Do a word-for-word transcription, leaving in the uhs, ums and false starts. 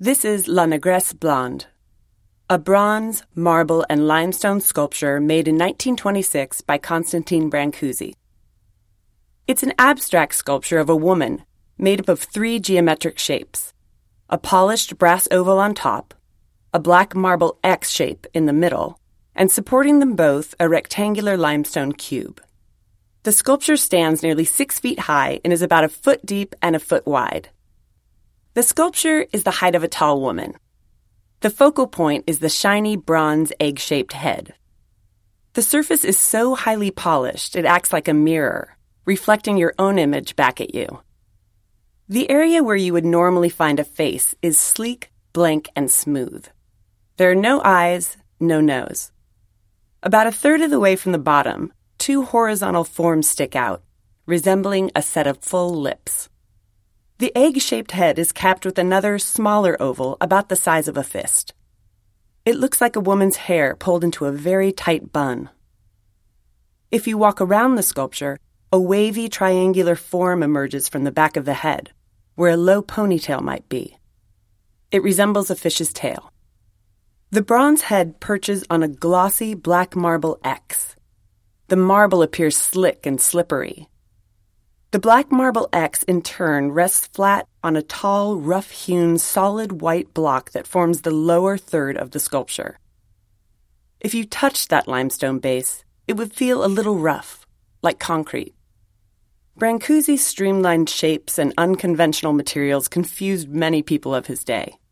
This is La Negresse Blonde, a bronze, marble, and limestone sculpture made in nineteen twenty-six by Constantine Brancusi. It's an abstract sculpture of a woman made up of three geometric shapes: a polished brass oval on top, a black marble X shape in the middle, and supporting them both a rectangular limestone cube. The sculpture stands nearly six feet high and is about a foot deep and a foot wide. The sculpture is the height of a tall woman. The focal point is the shiny bronze egg-shaped head. The surface is so highly polished it acts like a mirror, reflecting your own image back at you. The area where you would normally find a face is sleek, blank, and smooth. There are no eyes, no nose. About a third of the way from the bottom, two horizontal forms stick out, resembling a set of full lips. The egg-shaped head is capped with another, smaller oval about the size of a fist. It looks like a woman's hair pulled into a very tight bun. If you walk around the sculpture, a wavy triangular form emerges from the back of the head, where a low ponytail might be. It resembles a fish's tail. The bronze head perches on a glossy black marble X. The marble appears slick and slippery. The black marble X, in turn, rests flat on a tall, rough-hewn, solid white block that forms the lower third of the sculpture. If you touched that limestone base, it would feel a little rough, like concrete. Brancusi's streamlined shapes and unconventional materials confused many people of his day.